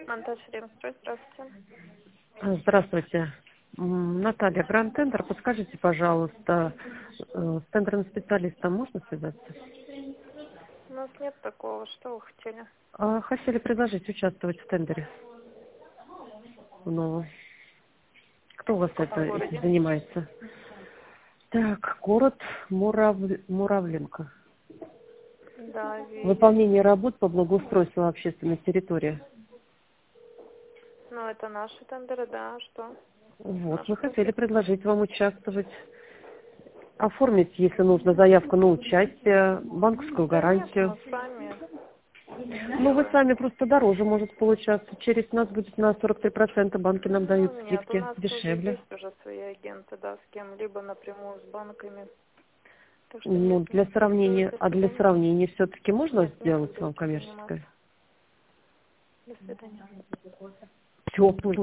Монтаж ремстрой, здравствуйте. Здравствуйте. Наталья, Гранд Тендер. Подскажите, пожалуйста, с тендерным специалистом можно связаться? У нас нет такого, что вы хотели? Хотели предложить участвовать в тендере. Но кто у вас В каком это городе? занимается? Так, город Муравленко. Да, видел. Выполнение работ по благоустройству общественной территории. Ну, это наши тендеры, да, что? Вот, Наши мы хотели профессии. предложить вам участвовать. Оформить, если нужно, заявку на участие, банковскую Да нет, гарантию. мы сами Ну, вы делаем. сами просто дороже может получаться. Через нас будет на 43%, банки нам дают Ну, нет, у скидки нас тоже дешевле. есть уже свои агенты, да, с кем-либо напрямую с банками. Так что нет, Ну, не интересует, до для свидания. сравнения все-таки можно Нет, сделать некогда вам этим заниматься. коммерческое? До свидания. Все,